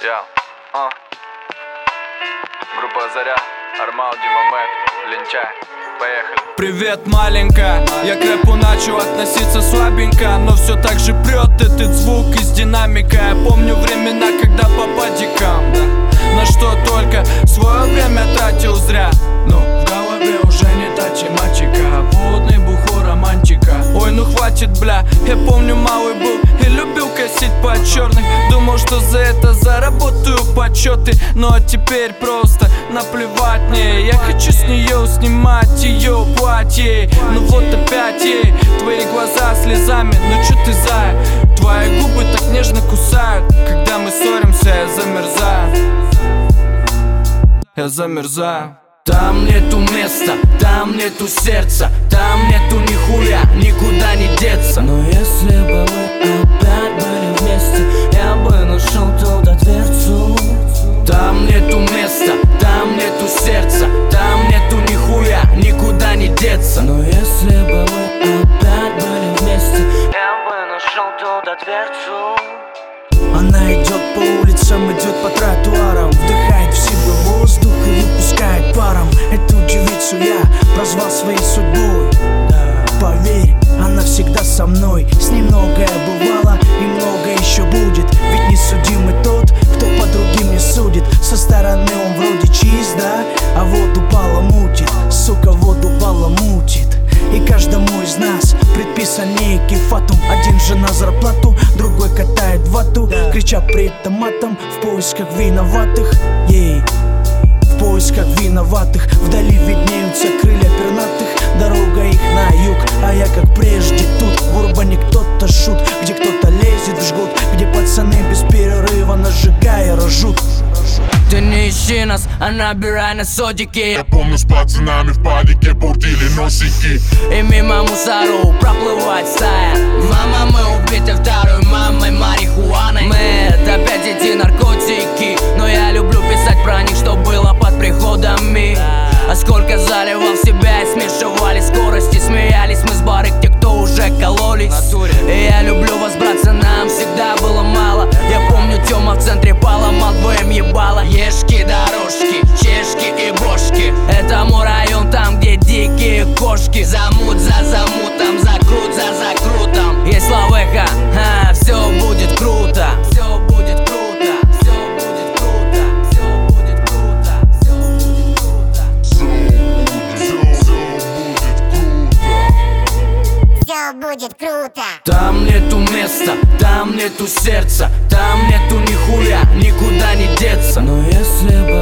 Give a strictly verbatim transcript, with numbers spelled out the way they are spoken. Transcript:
Я, а. Группа Заря, Армал, Димамет, Линчай. Поехали. Привет, маленькая. Я к рэпу начал относиться слабенько, но все так же прет этот звук из динамика. Я помню времена, когда по падикам, да, на что только свое время тратил зря. Но в голове уже не та тематика, водный бухой романтика. Ой, ну хватит, бля, я помню, малый был и любил косить по черных. Думал, что за это заработаю почеты, но теперь просто наплевать мне. Я хочу с нее снимать ее платье. Ну вот опять ей твои глаза слезами. Ну чё ты зая? Твои губы так нежно кусают. Когда мы ссоримся, я замерзаю. Я замерзаю. Там нету места, там нету сердца, там нету нихуя, никуда не деться. Но если бы мы опять были вместе, я бы нашел туда дверцу. Там нету места, там нету сердца, там нету нихуя, никуда не деться. Но если бы мы опять были вместе, я бы нашел туда дверцу. Она идет по улицам, идет по тротуарам, вдыхает в себя воздух и выпускает паром. Эту девицу я прозвал своей судьбой. Поверь, она всегда со мной. С ней многое бывало и многое еще будет. Ведь несудимый тот, кто по другим не судит. Со стороны он вроде чист, да, а воду баламутит. Сука, воду баламутит. И каждому из нас предписан некий фатум. Один же на зарплату, другой катает вату, крича при этом матом в поисках виноватых. Ей, в поисках виноватых. Вдали виднеются крылья пернатых, дорога их на юг, а я как прежде тут. В урбане кто-то шут, где кто-то лезет в жгут, где пацаны без перерыва нажигая рожут. Ты не ищи нас, а набирай на сотики. Я помню, с пацанами в падике бурдили носики. И мимо мусору проплывает стая. Мама, мы убиты второй мамой марихуаной. Мы это опять эти наркотики, но я люблю писать про них, что было под приходами. А сколько заливал в себя и смешивали скорости. Смеялись мы с барыг, те, кто уже кололись. И я люблю вас, братцы, нам всегда было мало. Я помню, Тёма в центре поломал двоем ебало. Ешки, дорожки, чешки и бошки. Это мой район, там, где дикие кошки. Замут за замутом, закрут за закрутом. Есть лавеха, а, все будет круто. Все будет круто, все будет круто, все будет круто, все будет круто. Все будет круто. Там нету места, там нету сердца, там нету нихуя, никуда не деться. Но если бы